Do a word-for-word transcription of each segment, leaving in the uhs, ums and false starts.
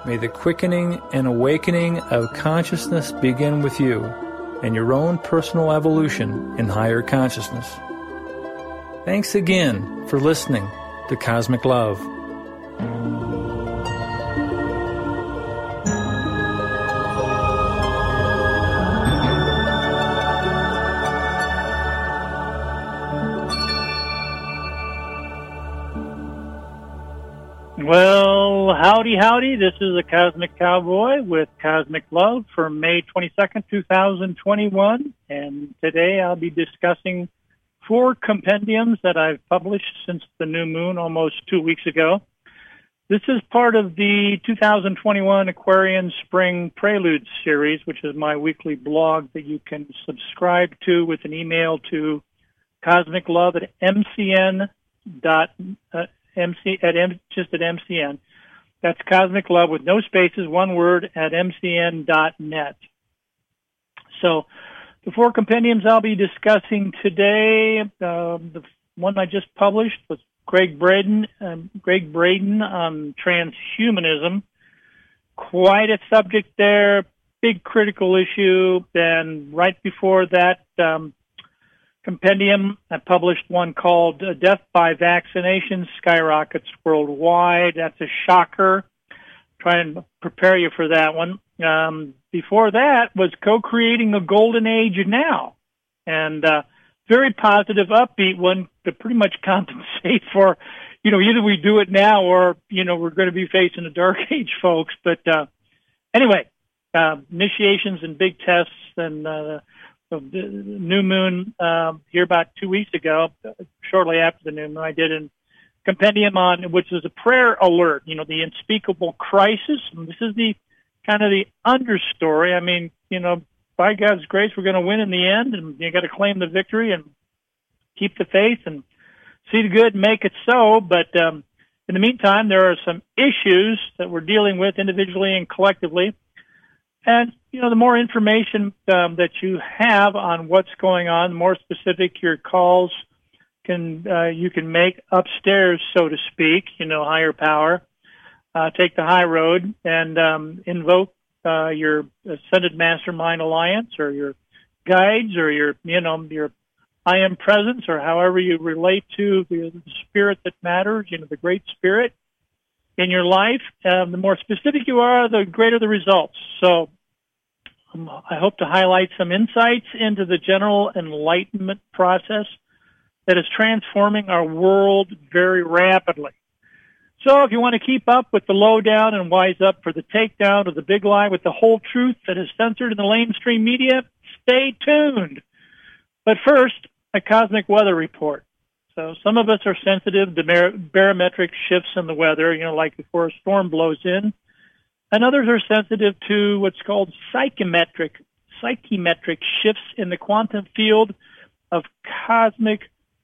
May the quickening and awakening of consciousness begin with you and your own personal evolution in higher consciousness. Thanks again for listening to Cosmic Love. Well, howdy, howdy. This is the Cosmic Cowboy with Cosmic Love for May twenty-second, two thousand twenty-one. And today I'll be discussing four compendiums that I've published since the new moon almost two weeks ago. This is part of the two thousand twenty-one Aquarian Spring Prelude series, which is my weekly blog that you can subscribe to with an email to Cosmic Love at mcn dot uh, M C at M, just at M C N. That's Cosmic Love with no spaces, one word, at m c n dot net. So the four compendiums I'll be discussing today, uh, the one I just published was Gregg Braden, um, Gregg Braden on transhumanism. Quite a subject there, big critical issue. Then right before that, um, compendium, I published one called uh, Death by Vaccination Skyrockets Worldwide. That's a shocker. Try and prepare you for that one. Um, before that was Co-Creating a Golden Age Now. And uh, very positive, upbeat one to pretty much compensate for, you know, either we do it now or, you know, we're going to be facing a dark age, folks. But uh, anyway, uh, initiations and big tests and uh, the new moon uh, here about two weeks ago, shortly after the new moon, I did a compendium on, which is a prayer alert, you know, the unspeakable crisis. And this is the kind of the understory. I mean, you know, by God's grace, we're going to win in the end, and you got to claim the victory and keep the faith and see the good and make it so. But um, in the meantime, there are some issues that we're dealing with individually and collectively. And, you know, the more information um, that you have on what's going on, the more specific your calls can uh, you can make upstairs, so to speak, you know, higher power. Uh, take the high road and um, invoke uh, your Ascended Mastermind Alliance or your guides or your, you know, your I Am Presence or however you relate to the, the spirit that matters, you know, the Great Spirit in your life. Um, the more specific you are, the greater the results. So um, I hope to highlight some insights into the general enlightenment process that is transforming our world very rapidly. So if you want to keep up with the lowdown and wise up for the takedown of the big lie with the whole truth that is censored in the mainstream media, stay tuned. But first, a cosmic weather report. So some of us are sensitive to bar- barometric shifts in the weather, you know, like before a storm blows in. And others are sensitive to what's called psychometric, psychometric shifts in the quantum field of cosmic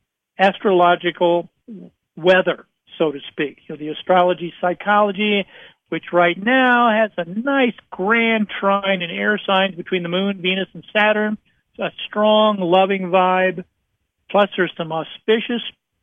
astrological weather, so to speak. You know, the astrology psychology, which right now has a nice grand trine in air signs between the moon, Venus, and Saturn. It's a strong, loving vibe. Plus, there's some auspicious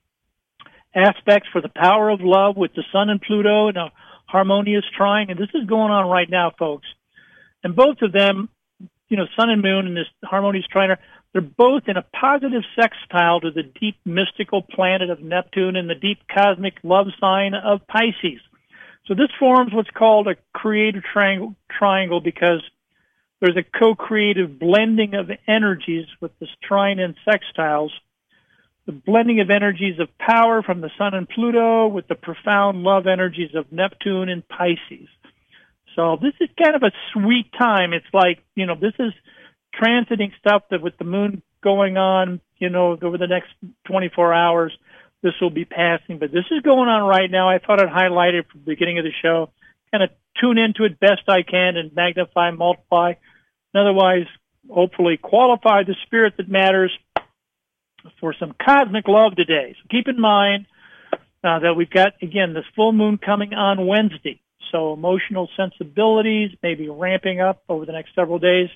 aspects for the power of love with the sun and Pluto in a harmonious trine. And this is going on right now, folks. And both of them, you know, sun and moon and this harmonious trine, they're both in a positive sextile to the deep mystical planet of Neptune and the deep cosmic love sign of Pisces. So this forms what's called a creative triangle, triangle because there's a co-creative blending of energies with this trine and sextiles. The blending of energies of power from the sun and Pluto with the profound love energies of Neptune and Pisces. So this is kind of a sweet time. It's like, you know, this is transiting stuff that with the moon going on, you know, over the next twenty-four hours, this will be passing. But this is going on right now. I thought I'd highlight it from the beginning of the show, kind of tune into it best I can and magnify, multiply, and otherwise hopefully qualify the spirit that matters for some cosmic love today. So keep in mind uh, that we've got, again, this full moon coming on Wednesday. So emotional sensibilities may be ramping up over the next several days.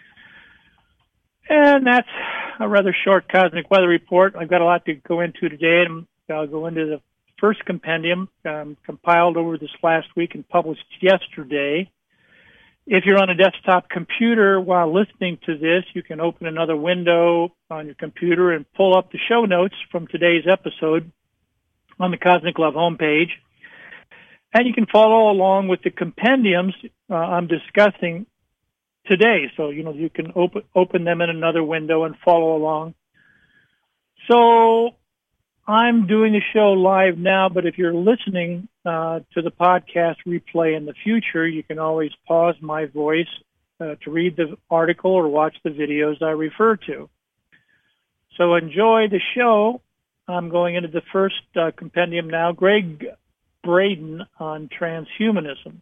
And that's a rather short cosmic weather report. I've got a lot to go into today, and I'll go into the first compendium um, compiled over this last week and published yesterday. If you're on a desktop computer while listening to this, you can open another window on your computer and pull up the show notes from today's episode on the Cosmic Love homepage. And you can follow along with the compendiums uh, I'm discussing today. So, you know, you can open open them in another window and follow along. So I'm doing the show live now, but if you're listening uh, to the podcast replay in the future, you can always pause my voice uh, to read the article or watch the videos I refer to. So enjoy the show. I'm going into the first uh, compendium now, Gregg Braden on transhumanism.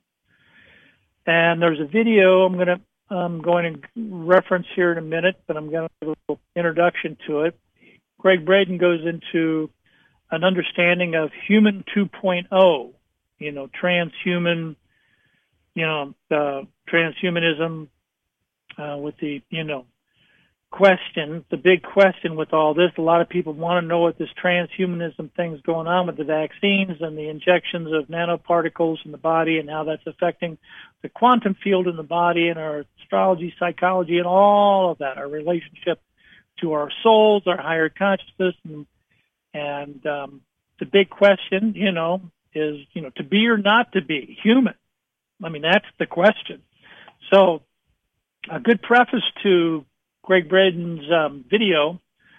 And there's a video I'm going to I'm going to reference here in a minute, but I'm going to give a little introduction to it. Gregg Braden goes into an understanding of human two point oh, you know, transhuman, you know, uh, transhumanism uh, with the, you know, question, the big question with all this. A lot of people want to know what this transhumanism thing's going on with the vaccines and the injections of nanoparticles in the body and how that's affecting the quantum field in the body and our astrology, psychology, and all of that, our relationship to our souls, our higher consciousness. And, and um, the big question, you know, is, you know, to be or not to be human. I mean, that's the question. So a good preface to Gregg Braden's um, video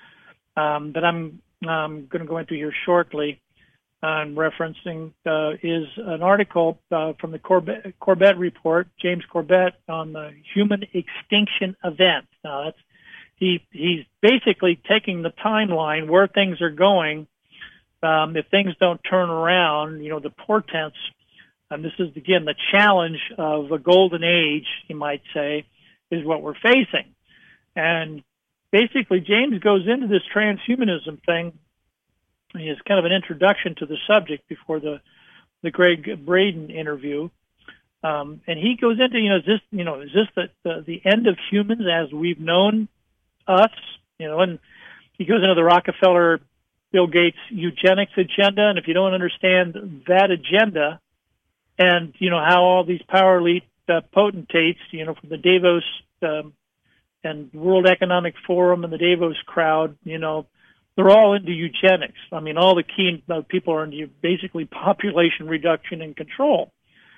um, that I'm um, going to go into here shortly on referencing uh, is an article uh, from the Corbett, Corbett report, James Corbett, on the human extinction event. Now, that's he he's basically taking the timeline where things are going. Um, if things don't turn around, you know, the portents, and this is, again, the challenge of a golden age, you might say, is what we're facing. And basically, James goes into this transhumanism thing. He has kind of an introduction to the subject before the the Gregg Braden interview, um, and he goes into, you know, is this, you know, is this the, the the end of humans as we've known us, you know? And he goes into the Rockefeller, Bill Gates eugenics agenda, and if you don't understand that agenda, and you know how all these power elite uh, potentates, you know, from the Davos um, and World Economic Forum and the Davos crowd, you know, they're all into eugenics. I mean, all the key uh, people are into basically population reduction and control.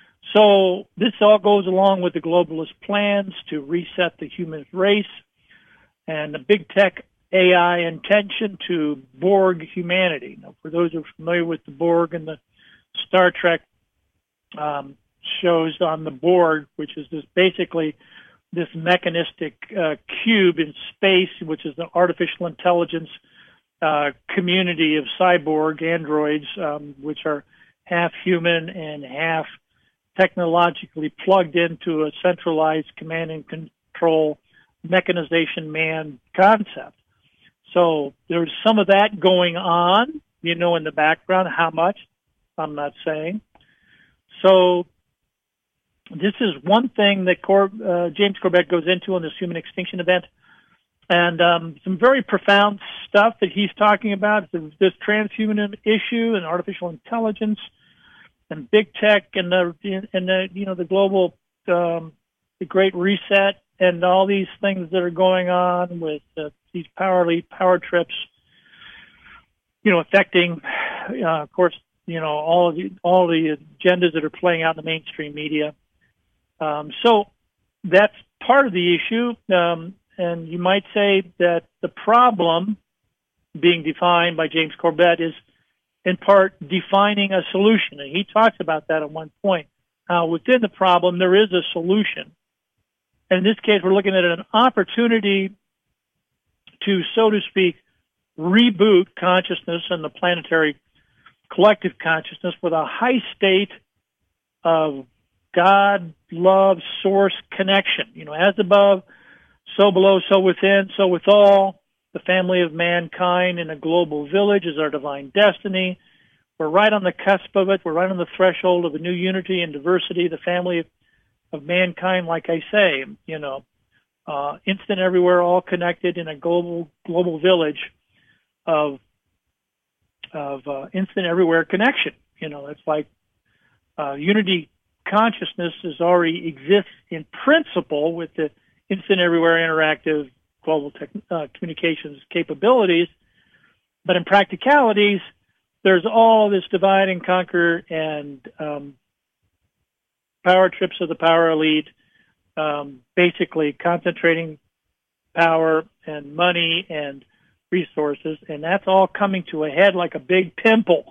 So this all goes along with the globalist plans to reset the human race and the big tech A I intention to Borg humanity. Now, for those who are familiar with the Borg and the Star Trek um, shows on the Borg, which is this basically this mechanistic uh, cube in space, which is the artificial intelligence uh, community of cyborg androids, um, which are half human and half technologically plugged into a centralized command and control mechanization man concept. So there's some of that going on, you know, in the background. How much? I'm not saying. So this is one thing that Cor- uh, James Corbett goes into on this human extinction event, and um, some very profound stuff that he's talking about, this transhumanism issue and artificial intelligence and big tech and the and the you know the global um, the Great Reset and all these things that are going on with uh, these power elite power trips, you know, affecting, uh, of course, you know, all of the all the agendas that are playing out in the mainstream media. Um, so that's part of the issue, um, and you might say that the problem being defined by James Corbett is, in part, defining a solution. And he talks about that at one point, how within the problem there is a solution. And in this case, we're looking at an opportunity to, so to speak, reboot consciousness and the planetary collective consciousness with a high state of God, love, source connection. You know, as above, so below, so within, so with all. The family of mankind in a global village is our divine destiny. We're right on the cusp of it. We're right on the threshold of a new unity and diversity. The family of, of mankind, like I say, you know, uh, instant everywhere, all connected in a global global village of of uh, instant everywhere connection. You know, it's like uh, unity consciousness is already exists in principle with the instant everywhere interactive global tech, uh, communications capabilities, but in practicalities, there's all this divide and conquer and um, power trips of the power elite, um, basically concentrating power and money and resources, and that's all coming to a head like a big pimple.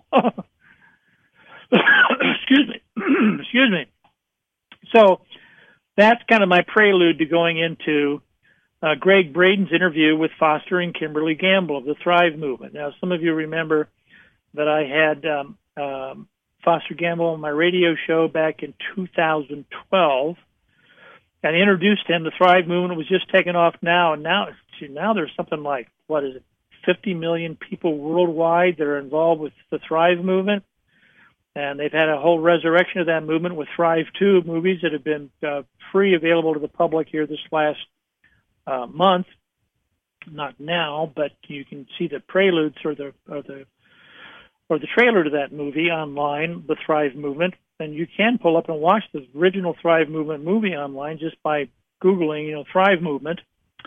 Excuse me. Excuse me. So that's kind of my prelude to going into uh, Gregg Braden's interview with Foster and Kimberly Gamble of the Thrive Movement. Now, some of you remember that I had um, um, Foster Gamble on my radio show back in two thousand twelve, and introduced him. The Thrive Movement was just taking off now, and now, now there's something like, what is it, fifty million people worldwide that are involved with the Thrive Movement. And they've had a whole resurrection of that movement with Thrive two movies that have been uh, free, available to the public here this last uh, month. Not now, but you can see the preludes or the or the or the trailer to that movie online, the Thrive Movement. And you can pull up and watch the original Thrive Movement movie online just by Googling, you know, Thrive Movement.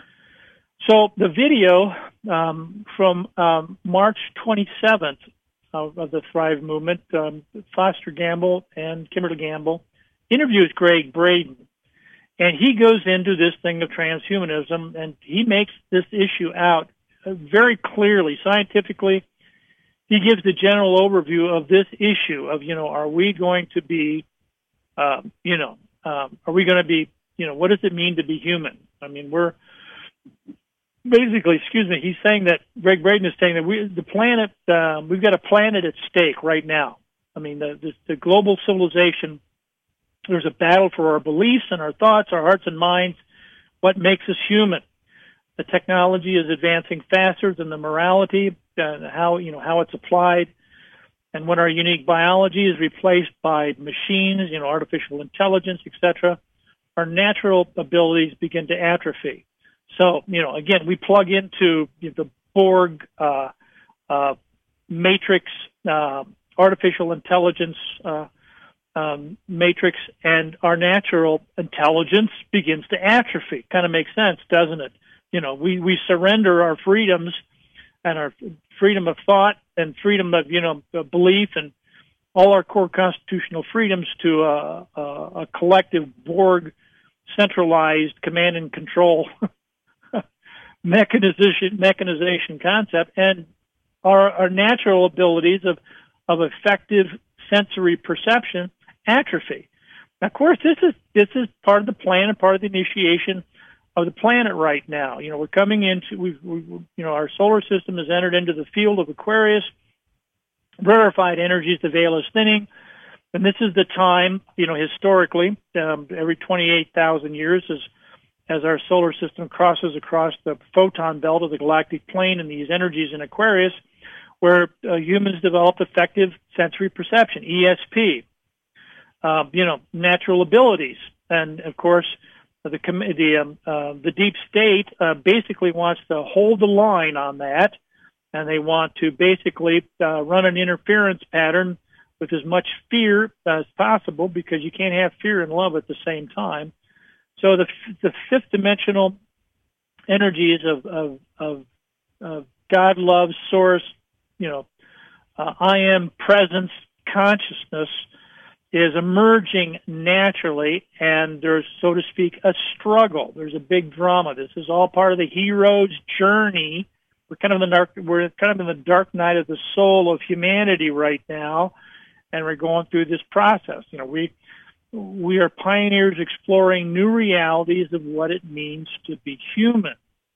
So the video um, from um, March twenty-seventh of, of the Thrive Movement, um, Foster Gamble and Kimberly Gamble interviews Gregg Braden, and he goes into this thing of transhumanism, and he makes this issue out very clearly, scientifically. He gives the general overview of this issue of, you know, are we going to be, uh, you know, um, are we going to be, you know, what does it mean to be human? I mean, we're basically, excuse me, he's saying that, Gregg Braden is saying that we, the planet, um, we've got a planet at stake right now. I mean, the, the, the global civilization, there's a battle for our beliefs and our thoughts, our hearts and minds, what makes us human. The technology is advancing faster than the morality, uh, how, you know, how it's applied. And when our unique biology is replaced by machines, you know, artificial intelligence, et cetera, our natural abilities begin to atrophy. So, you know, again, we plug into the Borg uh, uh, matrix, uh, artificial intelligence uh, um, matrix, and our natural intelligence begins to atrophy. Kind of makes sense, doesn't it? You know, we, we surrender our freedoms and our freedom of thought and freedom of, you know, belief and all our core constitutional freedoms to a, a, a collective Borg centralized command and control mechanization mechanization concept, and our, our natural abilities of, of effective sensory perception atrophy. Now, of course, this is this is part of the plan and part of the initiation of the planet right now. You know, we're coming into, we've, we, you know, our solar system has entered into the field of Aquarius. Rarefied energies, the veil is thinning, and this is the time, you know, historically, um, every twenty-eight thousand years as, as our solar system crosses across the photon belt of the galactic plane and these energies in Aquarius, where uh, humans develop effective sensory perception, E S P, uh, you know, natural abilities. And, of course, the the, um, uh, the deep state uh, basically wants to hold the line on that, and they want to basically uh, run an interference pattern with as much fear as possible, because you can't have fear and love at the same time. So the the fifth dimensional energies of of, of, of God, love, source, you know, uh, I am, presence, consciousness is emerging naturally, and there's, so to speak, a struggle. There's a big drama. This is all part of the hero's journey. We're kind of in the dark, we're kind of in the dark night of the soul of humanity right now, and we're going through this process. You know, we we are pioneers exploring new realities of what it means to be human.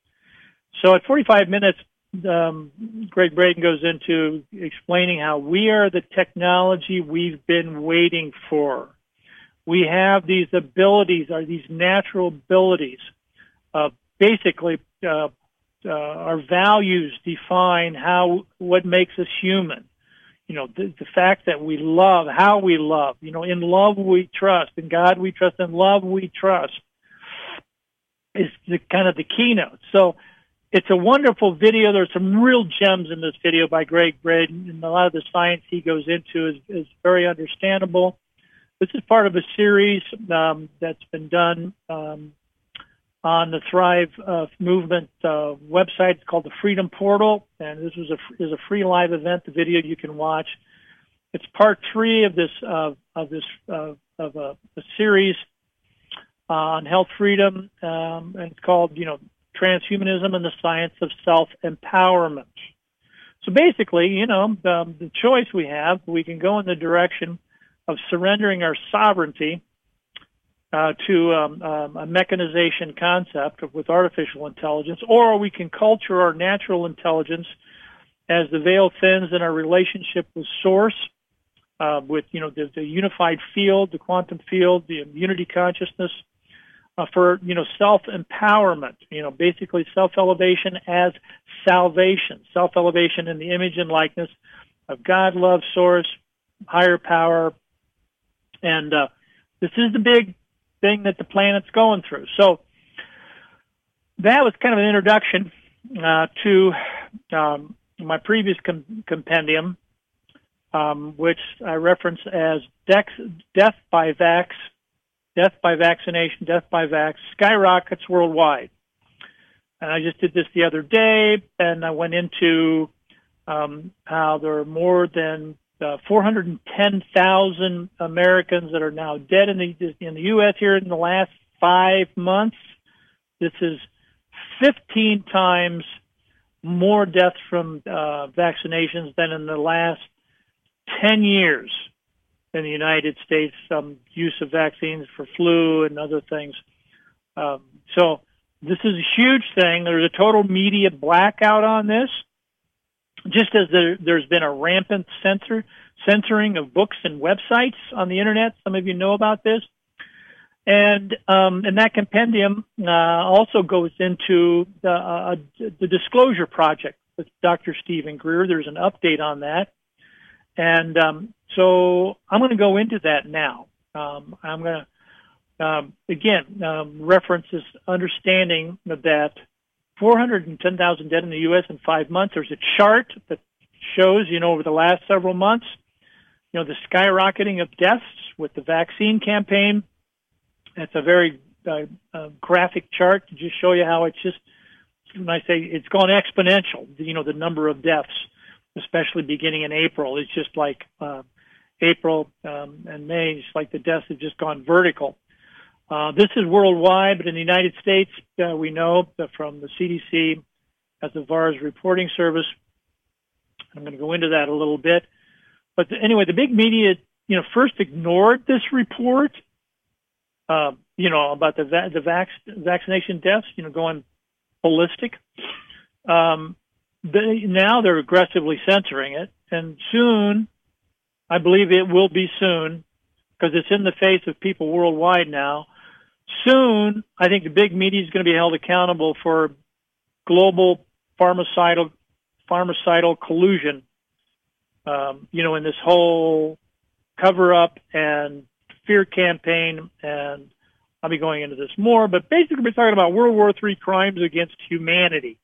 So at forty-five minutes, um, Gregg Braden goes into explaining how we are the technology we've been waiting for. We have these abilities, are these natural abilities. Uh, basically, uh, uh, our values define how what makes us human. You know, the, the fact that we love, how we love. You know, in love we trust, in God we trust, in love we trust is the kind of the keynote. So it's a wonderful video. There's some real gems in this video by Greg Braden, and a lot of the science he goes into is, is very understandable. This is part of a series um, that's been done um, on the Thrive uh, Movement uh, website. It's called the Freedom Portal, and this was a, is a free live event, the video you can watch. It's part three of this, uh, of this uh, of a, a series on health freedom, um, and it's called, you know, Transhumanism and the Science of Self-Empowerment. So basically, you know, um, the choice we have, we can go in the direction of surrendering our sovereignty uh, to um, um, a mechanization concept of, with artificial intelligence, or we can culture our natural intelligence as the veil thins in our relationship with Source, uh, with, you know, the, the unified field, the quantum field, the unity consciousness, uh, for, you know, self-empowerment, you know, basically self-elevation as salvation, self-elevation in the image and likeness of God, love, Source, higher power. And uh, this is the big thing that the planet's going through. So that was kind of an introduction uh, to um, my previous com- compendium, um, which I reference as Dex, Death by Vax, Death by Vaccination, Death by Vax, Skyrockets Worldwide. And I just did this the other day, and I went into um, how there are more than uh, four hundred ten thousand Americans that are now dead in the in the U S here in the last five months. This is fifteen times more deaths from uh, vaccinations than in the last ten years in the United States, um, use of vaccines for flu and other things. Um, so this is a huge thing. There's a total media blackout on this, just as there, there's been a rampant censor, censoring of books and websites on the Internet. Some of you know about this. And um, and that compendium uh, also goes into the, uh, the Disclosure Project with Doctor Stephen Greer. There's an update on that. And um, so I'm going to go into that now. Um, I'm going to, um, again, um, reference this understanding that four hundred ten thousand dead in the U S in five months. There's a chart that shows, you know, over the last several months, you know, the skyrocketing of deaths with the vaccine campaign. It's a very uh, uh, graphic chart to just show you how it's just, when I say it's gone exponential, you know, the number of deaths, especially beginning in April. It's just like uh, April um, and May, it's like the deaths have just gone vertical. Uh, this is worldwide, but in the United States, uh, we know that from the C D C as the VAERS reporting service. I'm going to go into that a little bit. But the, anyway, the big media, you know, first ignored this report, uh, you know, about the va- the vac- vaccination deaths, you know, going ballistic. Um, They, now they're aggressively censoring it, and soon, I believe it will be soon, because it's in the face of people worldwide now. Soon, I think the big media is going to be held accountable for global pharmaceutical pharmaceutical collusion. Um, you know, in this whole cover-up and fear campaign, and I'll be going into this more. But basically, we're talking about World War Three crimes against humanity,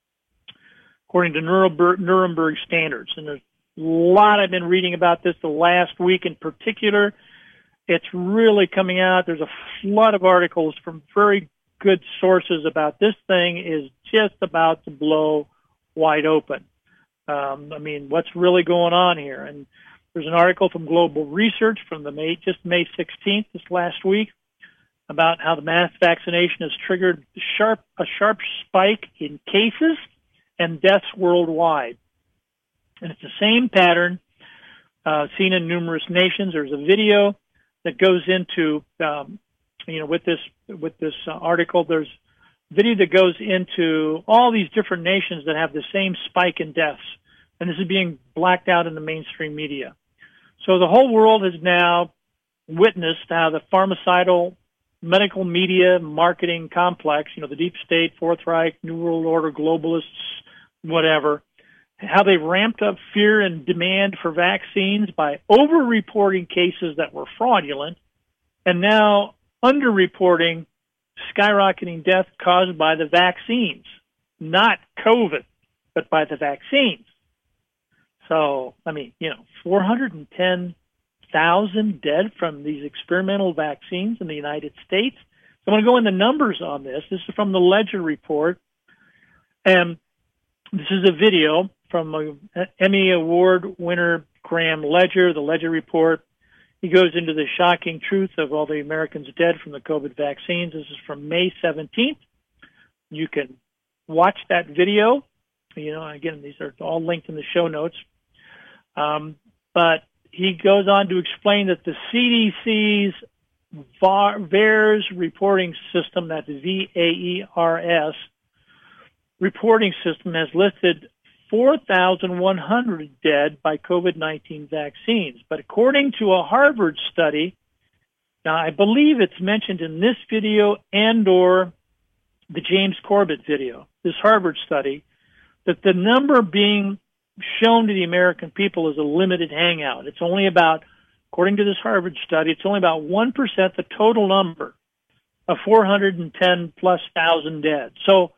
according to Nuremberg, Nuremberg standards. And there's a lot I've been reading about this the last week in particular. It's really coming out. There's a flood of articles from very good sources about this thing is just about to blow wide open. Um, I mean, what's really going on here? And there's an article from Global Research from the May, just May sixteenth, this last week, about how the mass vaccination has triggered sharp, a sharp spike in cases and deaths worldwide. And it's the same pattern uh, seen in numerous nations. There's a video that goes into, um, you know, with this with this uh, article, there's a video that goes into all these different nations that have the same spike in deaths. And this is being blacked out in the mainstream media. So the whole world has now witnessed how the pharmaceutical medical media marketing complex, you know, the deep state, Fourth Reich, New World Order, globalists, whatever, how they ramped up fear and demand for vaccines by over-reporting cases that were fraudulent and now under-reporting skyrocketing death caused by the vaccines. not COVID, but by the vaccines. So, I mean, you know, four hundred ten thousand dead from these experimental vaccines in the United States. So I'm going to go into numbers on this. This is from the Ledger report. And this is a video from an Emmy Award winner, Graham Ledger, the Ledger report. He goes into the shocking truth of all the Americans dead from the COVID vaccines. This is from May seventeenth. You can watch that video. You know, again, these are all linked in the show notes. Um, but he goes on to explain that the C D C's VAERS reporting system, that's V A E R S, reporting system has listed four thousand one hundred dead by COVID nineteen vaccines. But according to a Harvard study, now I believe it's mentioned in this video and or the James Corbett video, this Harvard study, that the number being shown to the American people is a limited hangout. It's only about, according to this Harvard study, it's only about one percent the total number of four hundred ten plus thousand dead. So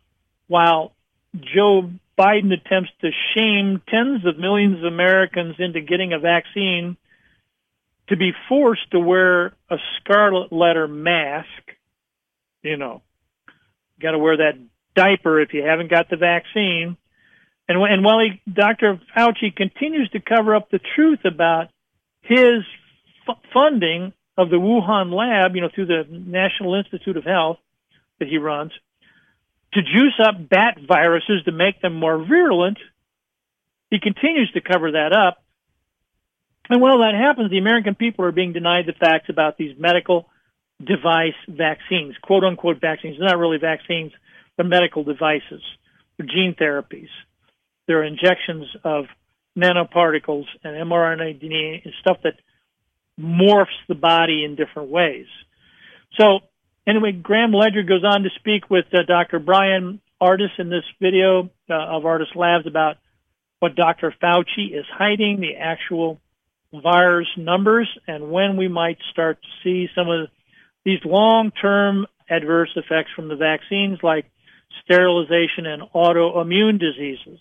while Joe Biden attempts to shame tens of millions of Americans into getting a vaccine to be forced to wear a scarlet letter mask, you know, got to wear that diaper if you haven't got the vaccine. And, and while he, Doctor Fauci continues to cover up the truth about his f- funding of the Wuhan lab, you know, through the National Institute of Health that he runs, to juice up bat viruses to make them more virulent, he continues to cover that up. And while that happens, the American people are being denied the facts about these medical device vaccines, quote-unquote vaccines. They're not really vaccines. They're medical devices. They're gene therapies. They're injections of nanoparticles and mRNA D N A and stuff that morphs the body in different ways. So anyway, Graham Ledger goes on to speak with uh, Doctor Brian Ardis in this video uh, of Ardis Labs about what Doctor Fauci is hiding, the actual virus numbers, and when we might start to see some of these long-term adverse effects from the vaccines, like sterilization and autoimmune diseases.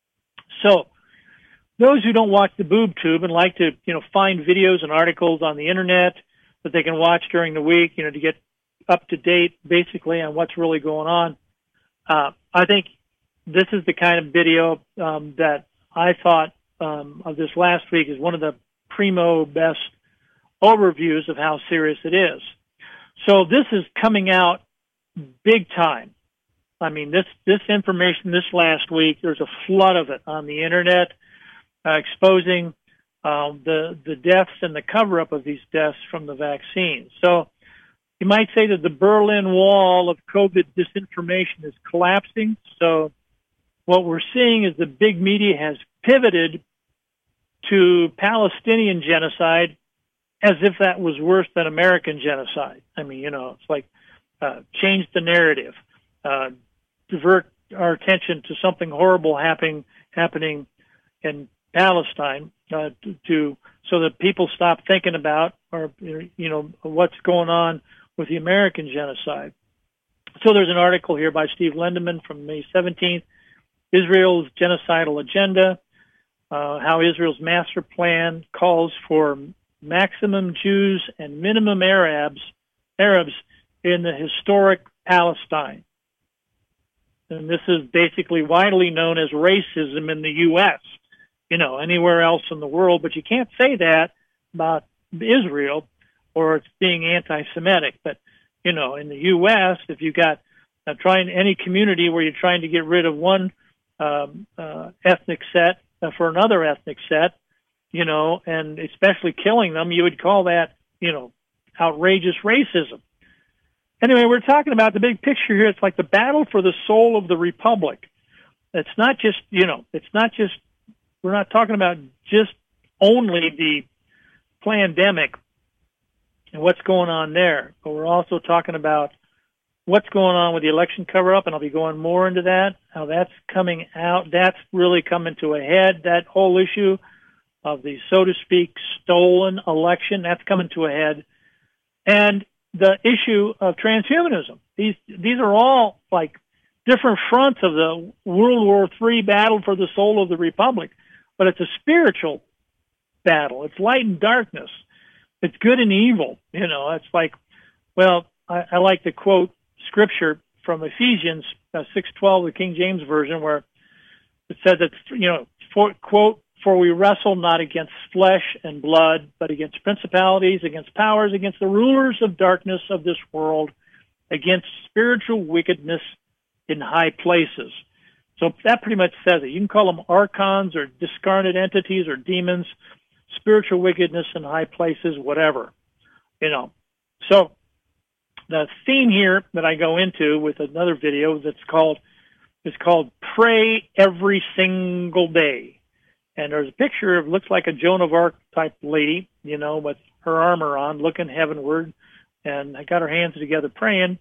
So those who don't watch the boob tube and like to, you know, find videos and articles on the internet that they can watch during the week, you know, to get up to date basically on what's really going on, uh, I think this is the kind of video um, that I thought um, of this last week is one of the primo best overviews of how serious it is. So this is coming out big time. I mean, this, this information this last week, there's a flood of it on the internet, uh, exposing uh, the, the deaths and the cover-up of these deaths from the vaccine. So you might say that the Berlin Wall of COVID disinformation is collapsing. So what we're seeing is the big media has pivoted to Palestinian genocide as if that was worse than American genocide. I mean, you know, it's like uh, change the narrative, uh, divert our attention to something horrible happening happening in Palestine, uh, to, to so that people stop thinking about or you know what's going on with the American genocide. So there's an article here by Steve Lindeman from May seventeenth, Israel's genocidal agenda, uh, how Israel's master plan calls for maximum Jews and minimum Arabs, Arabs in the historic Palestine. And this is basically widely known as racism in the U S, you know, anywhere else in the world, but you can't say that about Israel or it's being anti-Semitic. But, you know, in the U S, if you got uh, trying any community where you're trying to get rid of one um, uh, ethnic set uh, for another ethnic set, you know, and especially killing them, you would call that, you know, outrageous racism. Anyway, we're talking about the big picture here. It's like the battle for the soul of the republic. It's not just, you know, it's not just, we're not talking about just only the pandemic and what's going on there, but we're also talking about what's going on with the election cover-up, and I'll be going more into that, how that's coming out. That's really coming to a head, that whole issue of the, so to speak, stolen election, that's coming to a head. And the issue of transhumanism. These these are all like different fronts of the World War Three battle for the soul of the Republic, but it's a spiritual battle. It's light and darkness. It's good and evil. You know, it's like, well, I, I like to quote scripture from Ephesians uh, six twelve, the King James Version, where it says that, you know, for, quote, "For we wrestle not against flesh and blood, but against principalities, against powers, against the rulers of darkness of this world, against spiritual wickedness in high places." So that pretty much says it. You can call them archons or discarnate entities or demons, spiritual wickedness in high places, whatever, you know. So the theme here that I go into with another video that's called, is called Pray Every Single Day. And there's a picture of, looks like a Joan of Arc type lady, you know, with her armor on, looking heavenward, and I got her hands together praying.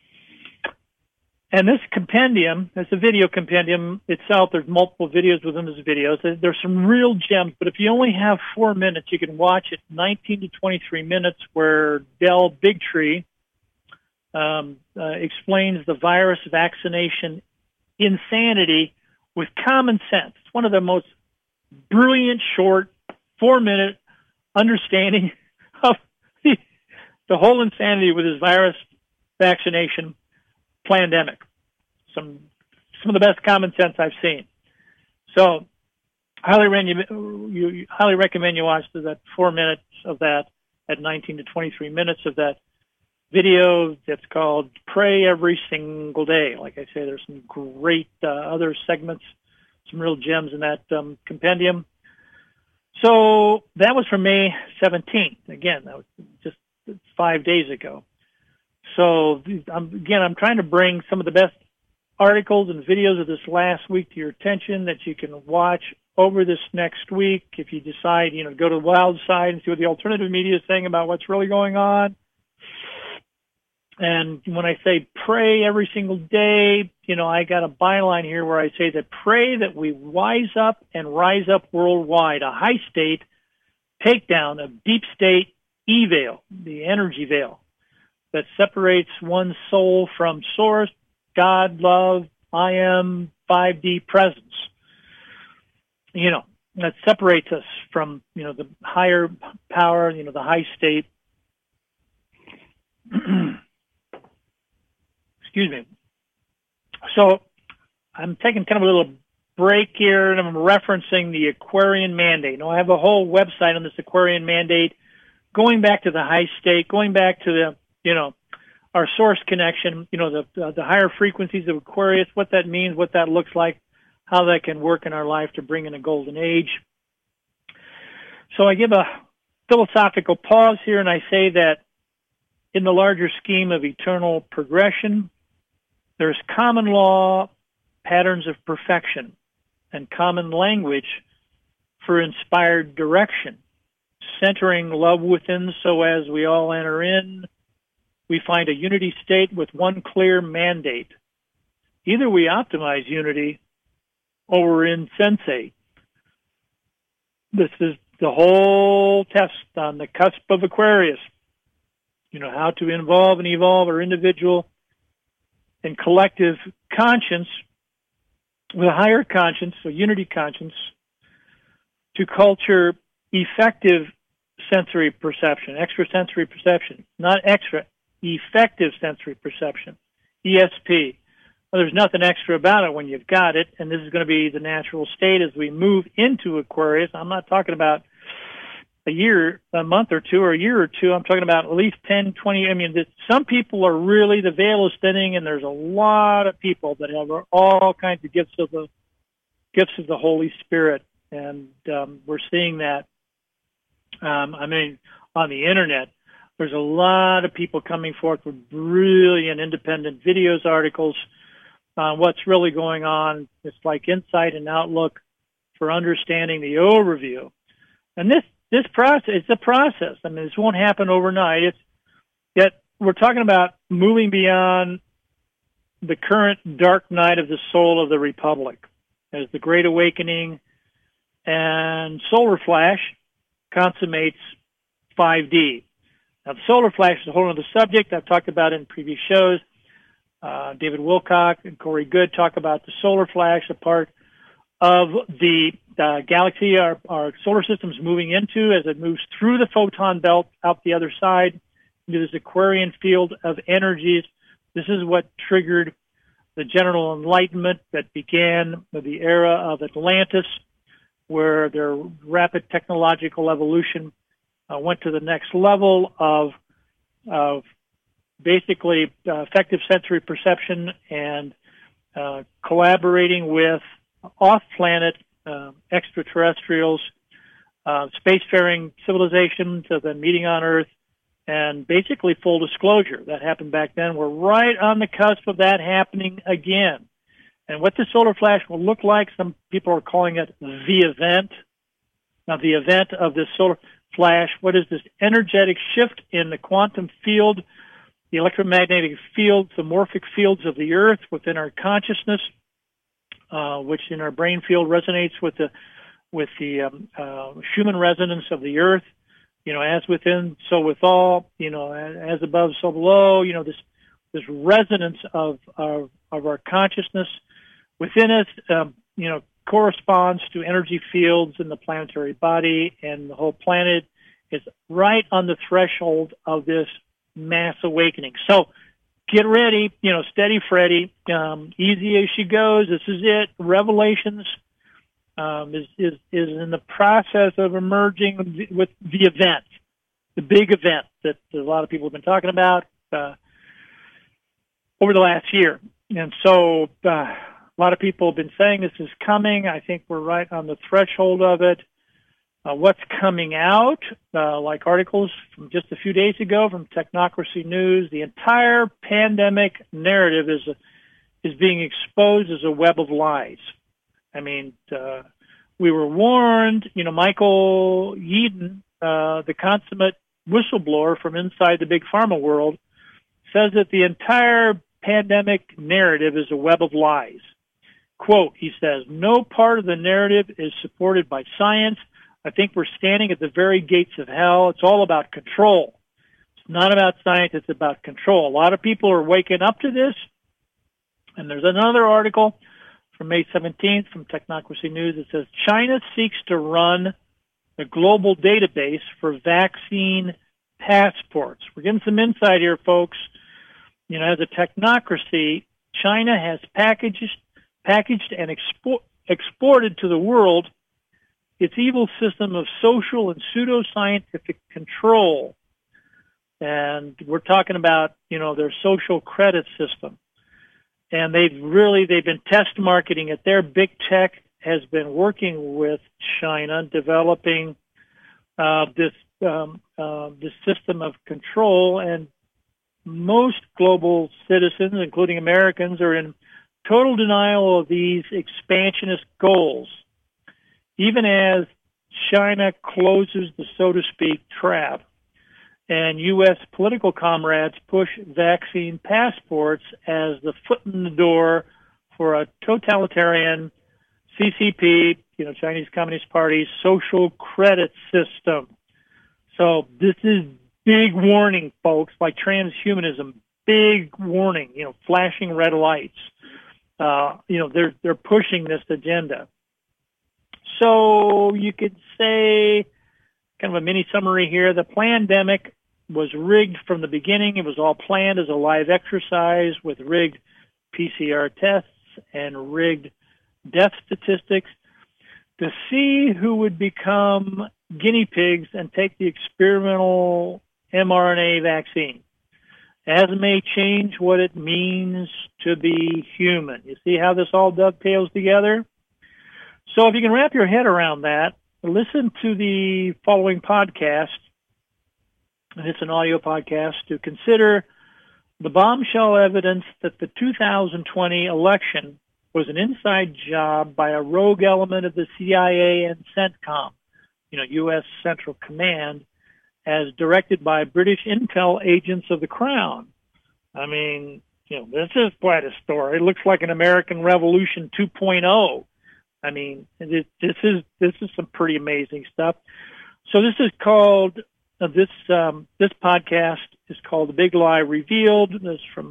And this compendium, it's a video compendium itself. There's multiple videos within this video. So there's some real gems, but if you only have four minutes, you can watch it nineteen to twenty-three minutes, where Del Bigtree um, uh, explains the virus vaccination insanity with common sense. It's one of the most brilliant, short, four-minute understanding of the, the whole insanity with this virus vaccination pandemic. Some some of the best common sense I've seen. So, highly you, you highly recommend you watch that four minutes of that at nineteen to twenty-three minutes of that video that's called Pray Every Single Day. Like I say, there's some great uh, other segments, some real gems in that um, compendium. So that was from May seventeenth. Again, that was just five days ago. So I'm, again, I'm trying to bring some of the best articles and videos of this last week to your attention that you can watch over this next week. If you decide, you know, to go to the wild side and see what the alternative media is saying about what's really going on. And when I say pray every single day, you know, I got a byline here where I say that pray that we wise up and rise up worldwide, a high state takedown of deep state E-veil, the energy veil that separates one's soul from source, God, love, I am, five D presence. You know, that separates us from, you know, the higher power, you know, the high state. Excuse me. So I'm taking kind of a little break here, and I'm referencing the Aquarian Mandate. Now, I have a whole website on this Aquarian Mandate, going back to the high state, going back to the, you know, our source connection, you know, the uh, the higher frequencies of Aquarius, what that means, what that looks like, how that can work in our life to bring in a golden age. So I give a philosophical pause here, and I say that in the larger scheme of eternal progression, there's common law, patterns of perfection, and common language for inspired direction, centering love within so as we all enter in, we find a unity state with one clear mandate. Either we optimize unity or we're insensate. This is the whole test on the cusp of Aquarius. You know, how to involve and evolve our individual and collective conscience with a higher conscience, a unity conscience, to culture effective sensory perception, extrasensory perception, not extra, effective sensory perception, E S P. Well, there's nothing extra about it when you've got it, and this is going to be the natural state as we move into Aquarius. I'm not talking about a year, a month or two, or a year or two. I'm talking about at least ten, twenty. I mean, some people are really, the veil is thinning, and there's a lot of people that have all kinds of gifts of the gifts of the Holy Spirit, and um, we're seeing that. Um, I mean, on the internet, there's a lot of people coming forth with brilliant independent videos, articles on what's really going on. It's like insight and outlook for understanding the overview. And this this process, it's a process. I mean, this won't happen overnight. It's yet we're talking about moving beyond the current dark night of the soul of the Republic as the Great Awakening and Solar Flash consummates five D. Now, the solar flash is a whole other subject I've talked about in previous shows. uh, David Wilcock and Corey Good talk about the solar flash, a part of the uh, galaxy our, our solar system's moving into as it moves through the photon belt out the other side into this Aquarian field of energies. This is what triggered the general enlightenment that began with the era of Atlantis, where their rapid technological evolution uh, went to the next level of, of basically uh, effective sensory perception and uh, collaborating with off-planet uh, extraterrestrials, uh, spacefaring civilizations, uh, then meeting on Earth, and basically full disclosure. That happened back then. We're right on the cusp of that happening again. And what the solar flash will look like, some people are calling it the event. Now, the event of this solar flash, what is this energetic shift in the quantum field, the electromagnetic fields, the morphic fields of the Earth within our consciousness, uh, which in our brain field resonates with the with the um, uh, Schumann resonance of the Earth. You know, as within, so withal. You know, as above, so below. You know, this this resonance of of, of our consciousness within us. Um, you know, corresponds to energy fields in the planetary body, and the whole planet is right on the threshold of this mass awakening. So get ready, you know, steady Freddy, um, easy as she goes. This is it. Revelations um, is, is, is in the process of emerging with the event, the big event that a lot of people have been talking about uh, over the last year. And so uh, a lot of people have been saying this is coming. I think we're right on the threshold of it. Uh, what's coming out, uh, like articles from just a few days ago from Technocracy News, the entire pandemic narrative is a, is being exposed as a web of lies. I mean, uh, we were warned. You know, Michael Yeadon, uh, the consummate whistleblower from inside the big pharma world, says that the entire pandemic narrative is a web of lies. Quote, he says, no part of the narrative is supported by science. I think we're standing at the very gates of hell. It's all about control. It's not about science. It's about control. A lot of people are waking up to this. And there's another article from May seventeenth from Technocracy News that says China seeks to run the global database for vaccine passports. We're getting some insight here, folks. You know, as a technocracy, China has packaged, packaged and export, exported to the world its evil system of social and pseudoscientific control. And we're talking about, you know, their social credit system. And they've really, they've been test marketing it. Their big tech has been working with China, developing uh, this, um, uh, this system of control. And most global citizens, including Americans, are in total denial of these expansionist goals, even as China closes the, so to speak, trap, and U S political comrades push vaccine passports as the foot in the door for a totalitarian C C P, you know, Chinese Communist Party, social credit system. So this is big warning, folks, like transhumanism, big warning, you know, flashing red lights. Uh, you know, they're, they're pushing this agenda. So you could say, kind of a mini summary here, the pandemic was rigged from the beginning. It was all planned as a live exercise with rigged P C R tests and rigged death statistics to see who would become guinea pigs and take the experimental mRNA vaccine, as may change what it means to be human. You see how this all dovetails together? So if you can wrap your head around that, listen to the following podcast, and it's an audio podcast, to consider the bombshell evidence that the two thousand twenty election was an inside job by a rogue element of the C I A and CENTCOM, you know, U S Central Command, as directed by British intel agents of the Crown. I mean, you know, this is quite a story. It looks like an American Revolution two point oh. I mean, this, this is this is some pretty amazing stuff. So this is called uh, this um, this podcast is called The Big Lie Revealed. This is from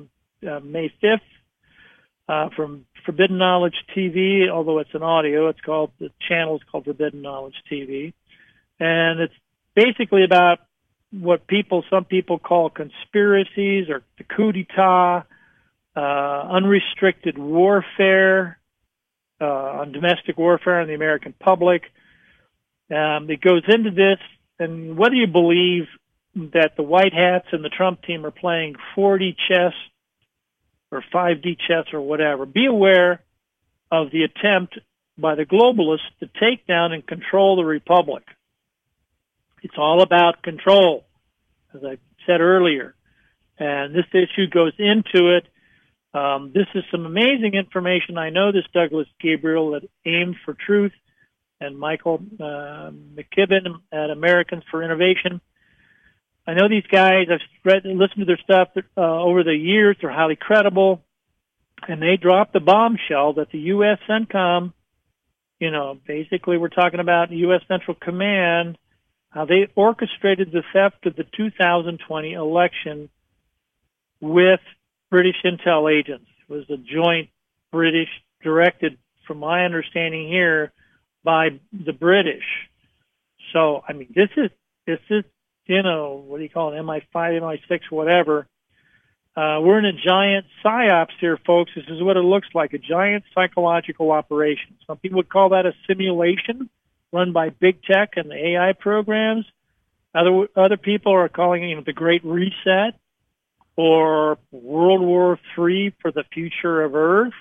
uh, May fifth, uh, from Forbidden Knowledge T V, although it's an audio. It's called, the channel is called Forbidden Knowledge T V. And it's basically about what people, some people call conspiracies or the coup d'etat, uh, unrestricted warfare, uh, on domestic warfare on the American public. Um, it goes into this, and whether you believe that the White Hats and the Trump team are playing four D chess or five D chess or whatever, be aware of the attempt by the globalists to take down and control the republic. It's all about control, as I said earlier. And this issue goes into it. Um, this is some amazing information. I know this Douglas Gabriel at Aim for Truth and Michael uh, McKibben at Americans for Innovation. I know these guys. I've read and listened to their stuff uh, over the years. They're highly credible. And they dropped the bombshell that the U S CENTCOM, you know, basically we're talking about U S Central Command, how they orchestrated the theft of the two thousand twenty election with British intel agents. It was a joint British, directed, from my understanding here, by the British. So, I mean, this is, this is, you know, what do you call it, M I five, M I six, whatever. Uh, we're in a giant psyops here, folks. This is what it looks like, a giant psychological operation. Some people would call that a simulation run by big tech and the A I programs. Other other people are calling it, you know, the Great Reset or World War Three for the future of Earth.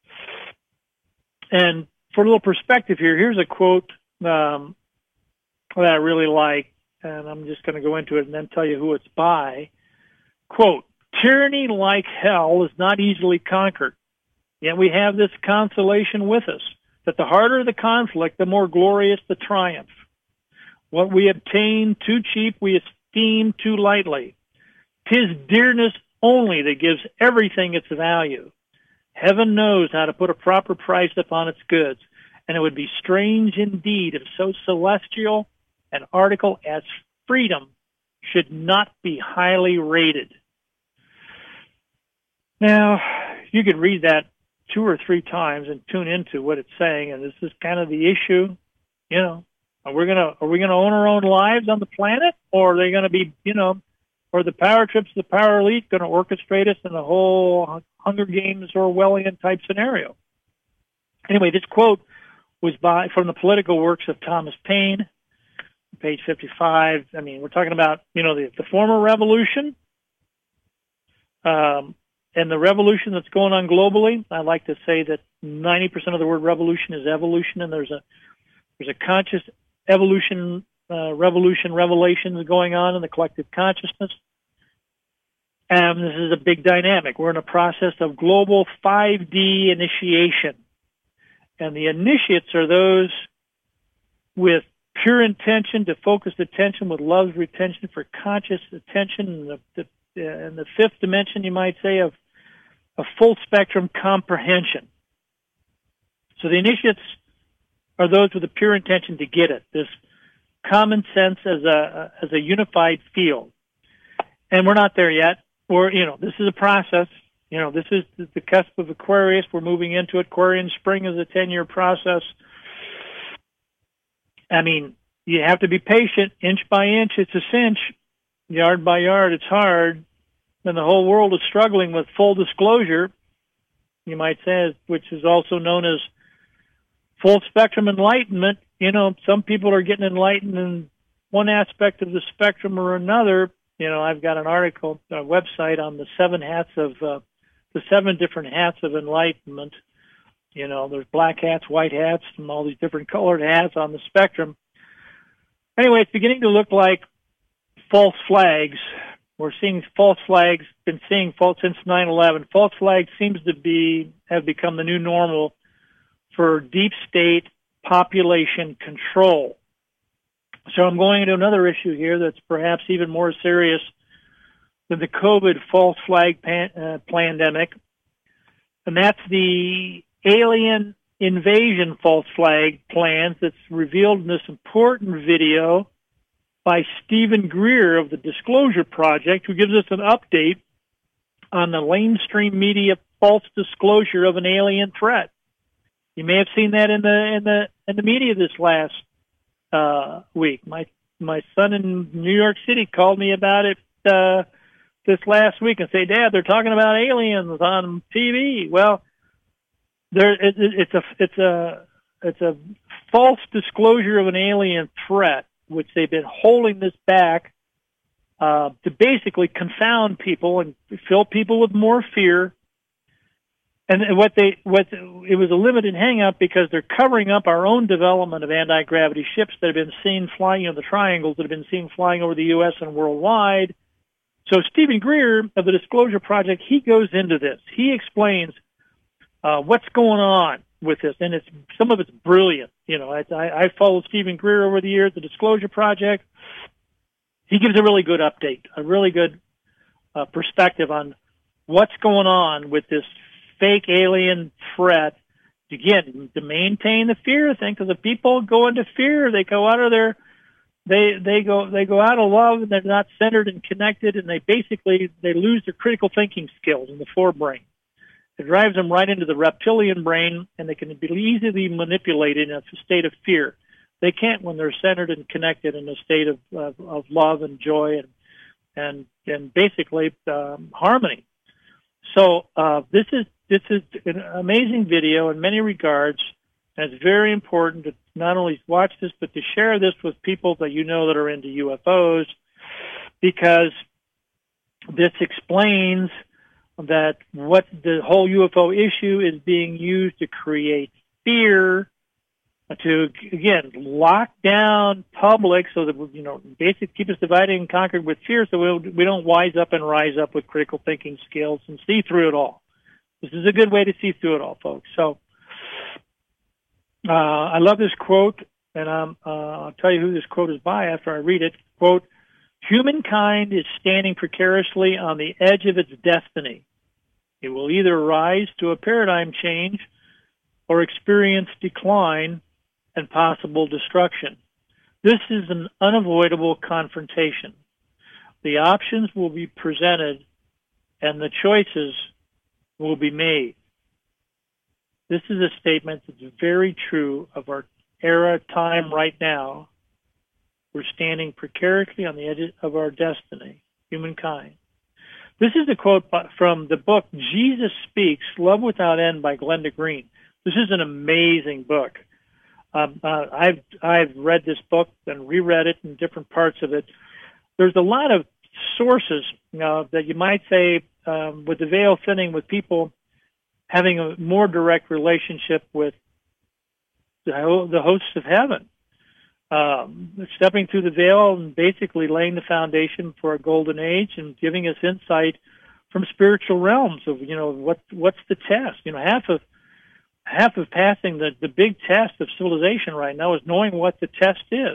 And for a little perspective here, here's a quote um, that I really like, and I'm just going to go into it and then tell you who it's by. Quote, "Tyranny like hell is not easily conquered, yet we have this consolation with us, that the harder the conflict, the more glorious the triumph. What we obtain too cheap, we esteem too lightly. 'Tis dearness only that gives everything its value. Heaven knows how to put a proper price upon its goods, and it would be strange indeed if so celestial an article as freedom should not be highly rated." Now, you could read that two or three times and tune into what it's saying, and this is kind of the issue. You know, are we gonna are we gonna own our own lives on the planet, or are they gonna be, you know, or the power trips, the power elite, going to orchestrate us in the whole Hunger Games Orwellian type scenario? Anyway, this quote was by from the Political Works of Thomas Paine, page fifty-five. I mean, we're talking about, you know, the, the former revolution. Um, And the revolution that's going on globally, I like to say that ninety percent of the word revolution is evolution, and there's a there's a conscious evolution, uh, revolution, revelations going on in the collective consciousness. And this is a big dynamic. We're in a process of global five D initiation. And the initiates are those with pure intention to focus attention with love's retention for conscious attention, and the, the Uh, and the fifth dimension, you might say, of a full spectrum comprehension. So the initiates are those with a pure intention to get it, this common sense as a as a unified field. And we're not there yet. We're, you know, this is a process. You know, this is the cusp of Aquarius. We're moving into it. Aquarian spring is a ten-year process. I mean, you have to be patient, inch by inch. It's a cinch. Yard by yard, it's hard, and the whole world is struggling with full disclosure, you might say, which is also known as full spectrum enlightenment. You know, some people are getting enlightened in one aspect of the spectrum or another. You know, I've got an article, a website on the seven hats of, uh, the seven different hats of enlightenment. You know, there's black hats, white hats, and all these different colored hats on the spectrum. Anyway, it's beginning to look like false flags. We're seeing false flags, been seeing false since nine eleven. False flags seems to be, have become the new normal for deep state population control. So I'm going into another issue here that's perhaps even more serious than the COVID false flag pan, uh, pandemic, and that's the alien invasion false flag plans that's revealed in this important video by Stephen Greer of the Disclosure Project, who gives us an update on the mainstream media false disclosure of an alien threat. You may have seen that in the in the in the media this last uh, week. My my son in New York City called me about it uh, this last week and said, "Dad, they're talking about aliens on T V." Well, there it, it, it's a it's a it's a false disclosure of an alien threat, which they've been holding this back uh, to basically confound people and fill people with more fear. And what they, what it was a limited hang-up because they're covering up our own development of anti-gravity ships that have been seen flying, you know, the triangles that have been seen flying over the U S and worldwide. So Stephen Greer of the Disclosure Project, he goes into this. He explains uh, what's going on with this, and it's some of it's brilliant. You know, I, I, I followed Stephen Greer over the years, the Disclosure Project. He gives a really good update, a really good uh, perspective on what's going on with this fake alien threat, again, to maintain the fear thing, because if people go into fear, they go out of their, they they go they go out of love, and they're not centered and connected, and they basically they lose their critical thinking skills in the forebrain. It drives them right into the reptilian brain, and they can be easily manipulated in a state of fear. They can't when they're centered and connected in a state of of, of love and joy and and and basically um, harmony. So uh, this is. This is an amazing video in many regards, and it's very important to not only watch this, but to share this with people that you know that are into U F Os, because this explains that what the whole U F O issue is being used to create fear, to, again, lock down public so that, you know, basically keep us divided and conquered with fear so we'll, we don't wise up and rise up with critical thinking skills and see through it all. This is a good way to see through it all, folks. So uh, I love this quote, and um, uh, I'll tell you who this quote is by after I read it. Quote, "Humankind is standing precariously on the edge of its destiny. It will either rise to a paradigm change or experience decline and possible destruction. This is an unavoidable confrontation. The options will be presented, and the choices will be made." This is a statement that's very true of our era, time right now. We're standing precariously on the edge of our destiny, humankind. This is a quote from the book Jesus Speaks, Love Without End by Glenda Green. This is an amazing book. Um, uh, I've I've read this book and reread it in different parts of it. There's a lot of sources uh, that you might say um, with the veil thinning, with people having a more direct relationship with the, the hosts of heaven, um, stepping through the veil and basically laying the foundation for a golden age and giving us insight from spiritual realms of, you know, what what's the test. You know, half of half of passing the, the big test of civilization right now is knowing what the test is.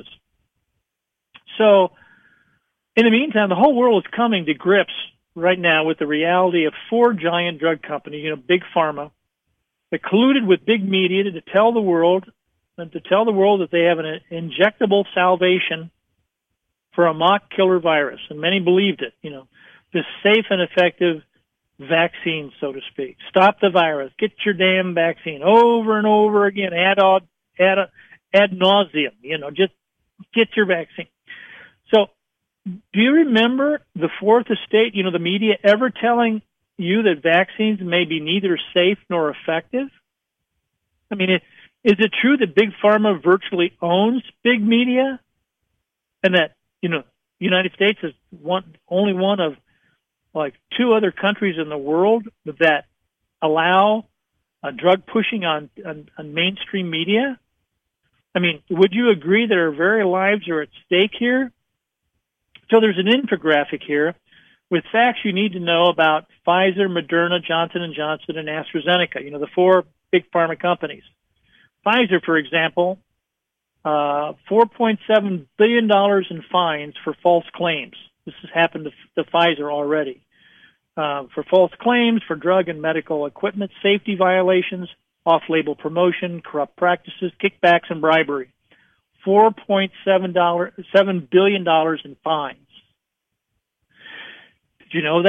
So, in the meantime, the whole world is coming to grips right now with the reality of four giant drug companies, you know, big pharma, that colluded with big media to tell the world and to tell the world that they have an injectable salvation for a mock killer virus, and many believed it. You know, this safe and effective vaccine, so to speak. Stop the virus. Get your damn vaccine over and over again, ad ad ad nauseum. You know, just get your vaccine. So, do you remember the Fourth Estate, you know, the media ever telling you that vaccines may be neither safe nor effective? I mean, it, is it true that Big Pharma virtually owns big media? And that, you know, the United States is one, only one of like two other countries in the world that allow uh, drug pushing on, on, on mainstream media? I mean, would you agree that our very lives are at stake here? So there's an infographic here with facts you need to know about Pfizer, Moderna, Johnson and Johnson, and AstraZeneca, you know, the four big pharma companies. Pfizer, for example, uh, four point seven billion dollars in fines for false claims. This has happened to, to Pfizer already. Uh, for false claims, for drug and medical equipment safety violations, off-label promotion, corrupt practices, kickbacks, and bribery. four point seven billion dollars in fines. Did you know that?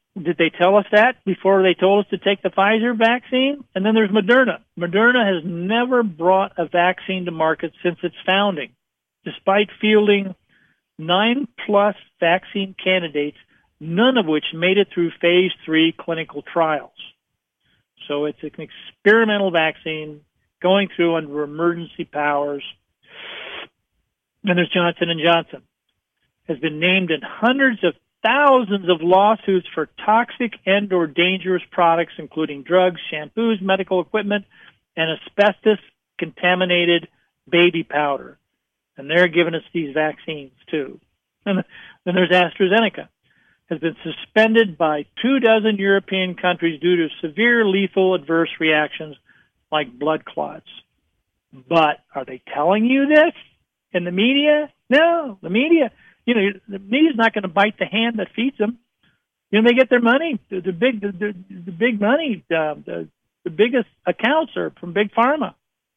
Did they tell us that before they told us to take the Pfizer vaccine? And then there's Moderna. Moderna has never brought a vaccine to market since its founding, despite fielding nine-plus vaccine candidates, none of which made it through phase three clinical trials. So it's an experimental vaccine going through under emergency powers. And there's Johnson and Johnson. Has been named in hundreds of thousands of lawsuits for toxic and or dangerous products, including drugs, shampoos, medical equipment, and asbestos-contaminated baby powder. And they're giving us these vaccines, too. And then there's AstraZeneca. Has been suspended by two dozen European countries due to severe lethal adverse reactions like blood clots. But are they telling you this in the media? No, the media... You know, the media's not going to bite the hand that feeds them. You know, they get their money. The, the big, the, the, the big money, uh, the, the biggest accounts are from big pharma.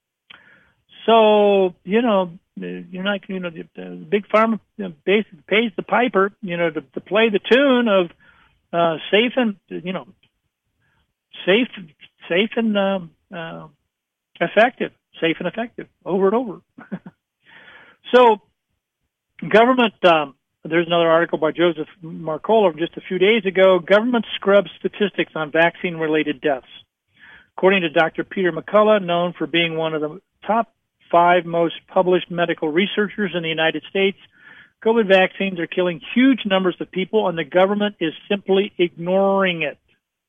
So, you know, you're not, you know, the, the big pharma you know, basically pays the piper, you know, to, to play the tune of uh, safe and, you know, safe, safe and um, uh, effective, safe and effective, over and over. So. Government, um, there's another article by Joseph Marcola just a few days ago. Government scrubs statistics on vaccine-related deaths. According to Doctor Peter McCullough, known for being one of the top five most published medical researchers in the United States, COVID vaccines are killing huge numbers of people, and the government is simply ignoring it.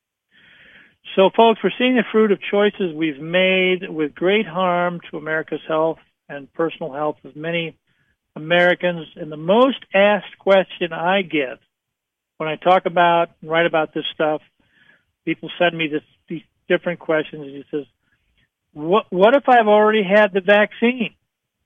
So, folks, we're seeing the fruit of choices we've made with great harm to America's health and personal health of many Americans. And the most asked question I get when I talk about and write about this stuff, people send me this, these different questions. And he says, what, what if I've already had the vaccine?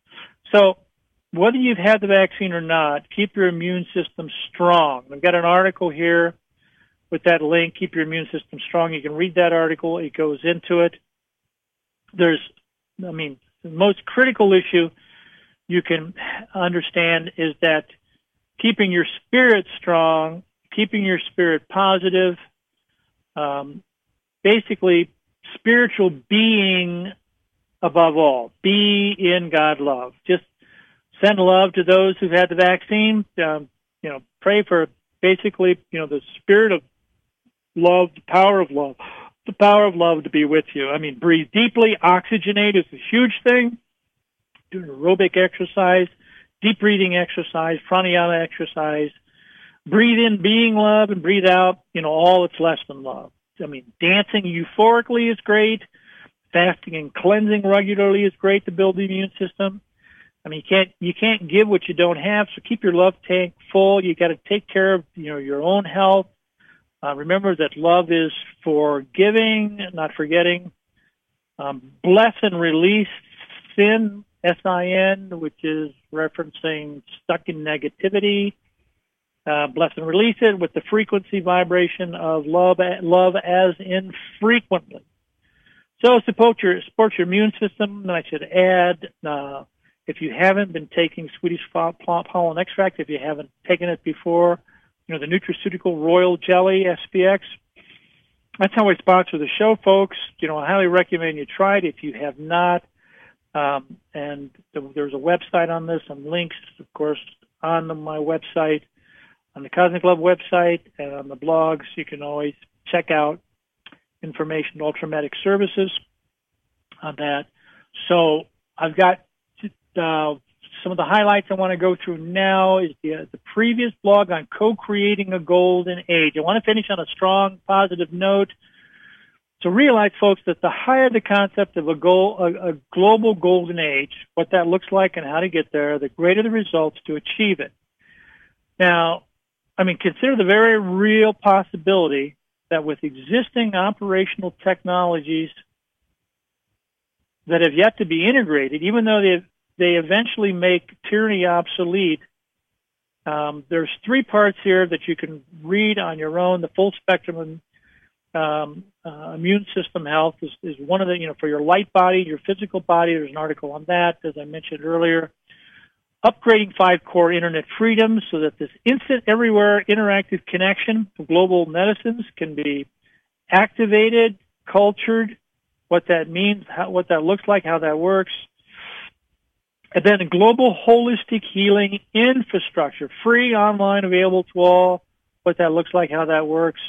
So whether you've had the vaccine or not, keep your immune system strong. I've got an article here with that link, Keep Your Immune System Strong. You can read that article. It goes into it. There's, I mean, the most critical issue you can understand is that keeping your spirit strong, keeping your spirit positive, um, basically spiritual being above all. Be in God love. Just send love to those who've had the vaccine. Um, you know, pray for basically, you know, the spirit of love, the power of love, the power of love to be with you. I mean, breathe deeply. Oxygenate is a huge thing. Do aerobic exercise, deep breathing exercise, pranayama exercise. Breathe in being love and breathe out, you know, all that's less than love. I mean, dancing euphorically is great. Fasting and cleansing regularly is great to build the immune system. I mean, you can't, you can't give what you don't have, so keep your love tank full. You got to take care of, you know, your own health. Uh, remember that love is for giving, not forgetting. Um, bless and release sin, S I N, which is referencing stuck in negativity. Uh, bless and release it with the frequency vibration of love, love as in frequently. So support your, support your immune system. And I should add, uh, if you haven't been taking Swedish pollen extract, if you haven't taken it before, you know, the Nutraceutical Royal Jelly, S P X, that's how I sponsor the show, folks. You know, I highly recommend you try it if you have not. Um, and there's a website on this and links, of course, on the, my website, on the Cosmic Love website, and on the blogs. You can always check out information, Ultramedic Services on that. So I've got uh, some of the highlights I want to go through now is the, uh, the previous blog on co-creating a golden age. I want to finish on a strong, positive note. So realize, folks, that the higher the concept of a, goal, a, a global golden age, what that looks like and how to get there, the greater the results to achieve it. Now, I mean, consider the very real possibility that with existing operational technologies that have yet to be integrated, even though they they eventually make tyranny obsolete, um, there's three parts here that you can read on your own. The full spectrum of um, uh, immune system health is, is one of the, you know, for your light body, your physical body. There's an article on that, as I mentioned earlier. upgrading five core internet freedoms so that this instant, everywhere, interactive connection to global medicines can be activated, cultured, what that means, how, what that looks like, how that works. And then a global holistic healing infrastructure, free, online, available to all, what that looks like, how that works.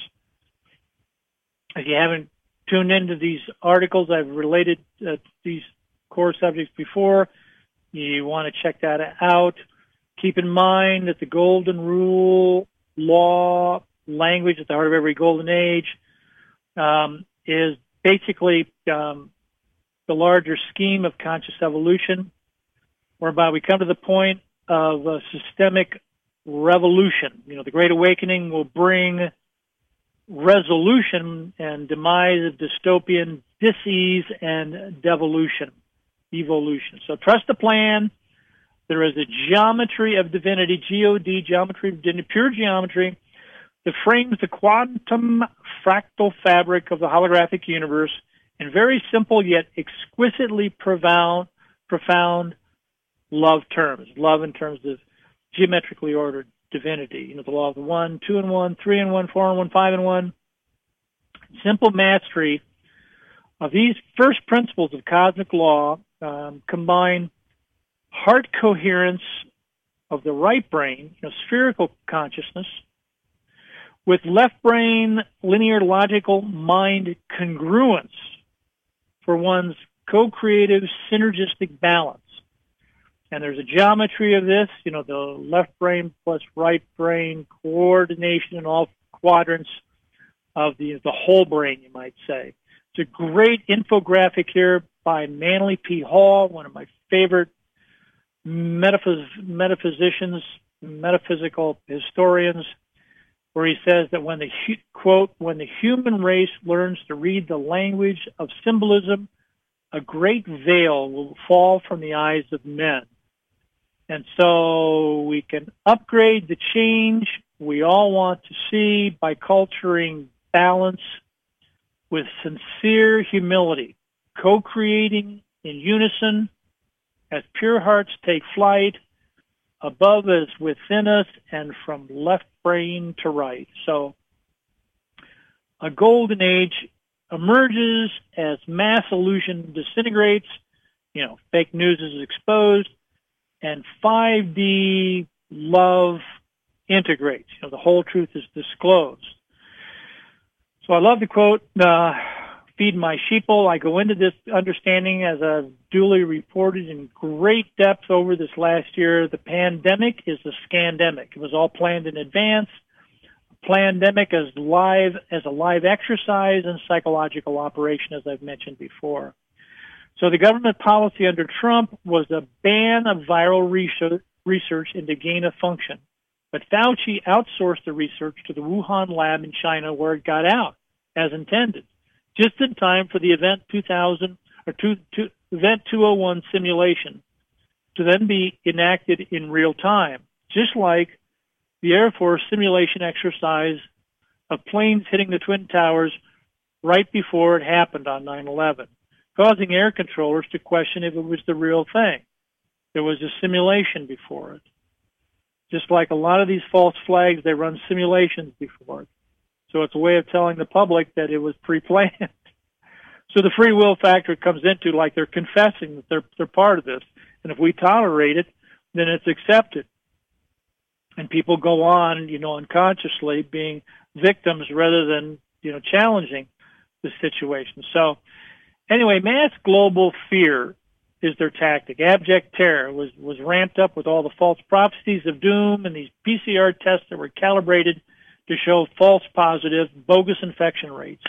If you haven't tuned into these articles, I've related uh, these core subjects before. You want to check that out. Keep in mind that the golden rule, law, language at the heart of every golden age um, is basically um, the larger scheme of conscious evolution, whereby we come to the point of a systemic revolution. You know, the Great Awakening will bring resolution and demise of dystopian dis-ease and devolution, evolution. So trust the plan. There is a geometry of divinity, G O D, geometry of divinity, pure geometry, that frames the quantum fractal fabric of the holographic universe in very simple yet exquisitely profound, profound love terms. Love in terms of geometrically ordered divinity. You know, the law of the one, two and one, three and one, four and one, five and one. Simple mastery of these first principles of cosmic law um, combine heart coherence of the right brain, you know, spherical consciousness, with left brain linear logical mind congruence for one's co-creative synergistic balance. And there's a geometry of this, you know, the left brain plus right brain coordination in all quadrants of the the whole brain, you might say. It's a great infographic here by Manly P. Hall, one of my favorite metaphys- metaphysicians, metaphysical historians, where he says that when the, quote, when the human race learns to read the language of symbolism, a great veil will fall from the eyes of men. And so we can upgrade the change we all want to see by culturing balance with sincere humility, co-creating in unison as pure hearts take flight, above is within us and from left brain to right. So a golden age emerges as mass illusion disintegrates, you know, fake news is exposed, and five D love integrates. You know, the whole truth is disclosed. So I love the quote, uh, feed my sheeple. I go into this understanding, as I've duly reported in great depth over this last year. The pandemic is a scandemic. It was all planned in advance. Plandemic as live as a live exercise and psychological operation, as I've mentioned before. So the government policy under Trump was a ban of viral research, research into gain of function. But Fauci outsourced the research to the Wuhan lab in China, where it got out as intended, just in time for the event two thousand or two, two, event two oh one simulation to then be enacted in real time, just like the Air Force simulation exercise of planes hitting the Twin Towers right before it happened on nine eleven, causing air controllers to question if it was the real thing. There was a simulation before it. Just like a lot of these false flags, they run simulations before it. So it's a way of telling the public that it was pre-planned. So the free will factor comes into, like, they're confessing that they're they're part of this. And if we tolerate it, then it's accepted. And people go on, you know, unconsciously being victims rather than, you know, challenging the situation. So anyway, mass global fear is their tactic. Abject terror was, was ramped up with all the false prophecies of doom and these P C R tests that were calibrated to show false positive, bogus infection rates.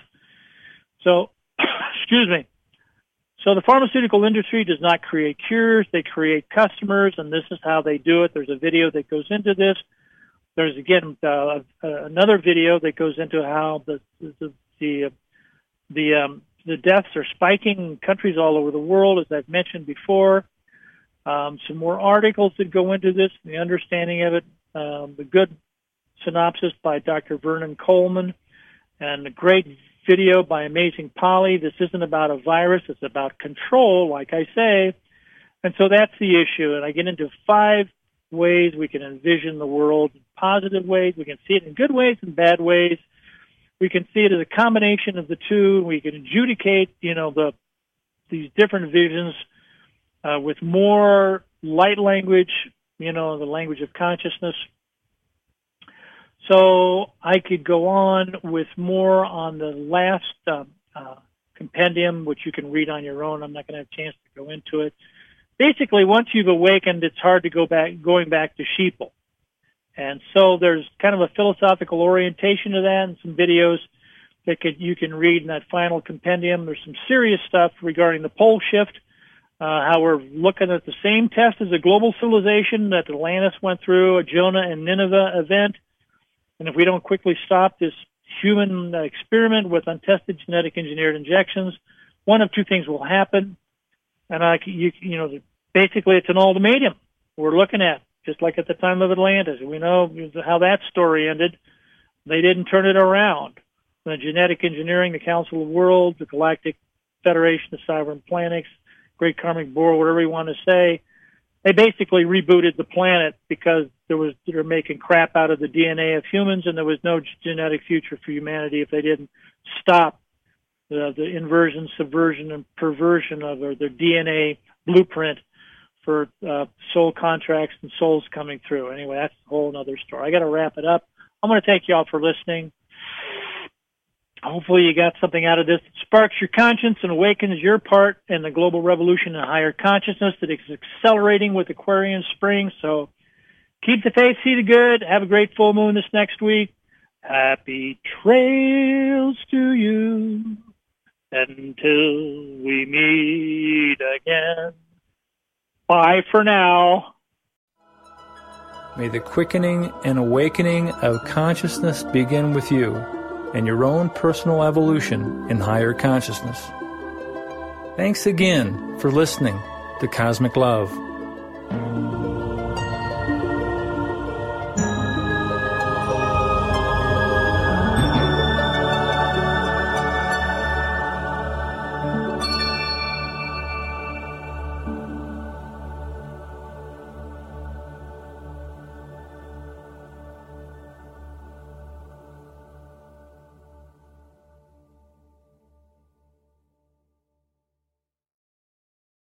So, excuse me. So the pharmaceutical industry does not create cures. They create customers, and this is how they do it. There's a video that goes into this. There's, again, uh, another video that goes into how the the the, the, um, the deaths are spiking in countries all over the world, as I've mentioned before. Um, some more articles that go into this, the understanding of it, um, the good synopsis by Doctor Vernon Coleman, and a great video by Amazing Polly. This isn't about a virus. It's about control, like I say, And so that's the issue. And I get into five ways we can envision the world in positive ways. We can see it in good ways and bad ways. We can see it as a combination of the two. We can adjudicate, you know, the these different visions uh, with more light language, you know, the language of consciousness. So I could go on with more on the last um, uh, compendium, which you can read on your own. I'm not going to have a chance to go into it. Basically, once you've awakened, it's hard to go back, going back to sheeple. And so there's kind of a philosophical orientation to that and some videos that could, you can read in that final compendium. There's some serious stuff regarding the pole shift, uh, how we're looking at the same test as a global civilization that Atlantis went through, a Jonah and Nineveh event. And if we don't quickly stop this human uh, experiment with untested genetic engineered injections, one of two things will happen. And I, you, you know, basically it's an ultimatum we're looking at, just like at the time of Atlantis. We know how that story ended. They didn't turn it around. The genetic engineering, the Council of Worlds, the Galactic Federation of Sovereign Planets, Great Karmic Board, whatever you want to say, they basically rebooted the planet because there was they were making crap out of the D N A of humans, and there was no genetic future for humanity if they didn't stop the, the inversion, subversion, and perversion of their, their D N A blueprint for uh, soul contracts and souls coming through. Anyway, that's a whole other story. I got to wrap it up. I'm going to thank you all for listening. Hopefully you got something out of this that sparks your conscience and awakens your part in the global revolution in higher consciousness that is accelerating with Aquarian spring. So keep the faith, see the good. Have a great full moon this next week. Happy trails to you until we meet again. Bye for now. May the quickening and awakening of consciousness begin with you and your own personal evolution in higher consciousness. Thanks again for listening to Cosmic Love.